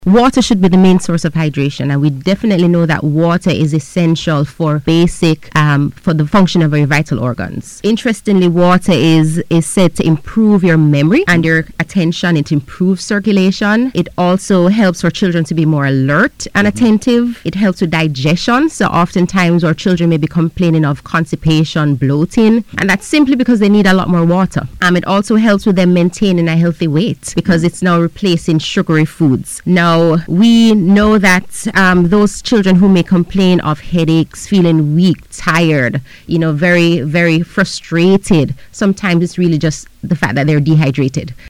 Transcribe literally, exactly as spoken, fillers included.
Water should be the main source of hydration, and we definitely know that water is essential for basic, um, for the function of our vital organs. Interestingly, water is, is said to improve your memory and your attention. It improves circulation. It also helps for children to be more alert and attentive. It helps with digestion. So oftentimes our children may be complaining of constipation, bloating, and that's simply because they need a lot more water. Um, it also helps with them maintaining a healthy weight because it's now replacing sugary foods. Now, we know that um, those children who may complain of headaches, feeling weak, tired, you know, very, very frustrated, sometimes it's really just the fact that they're dehydrated.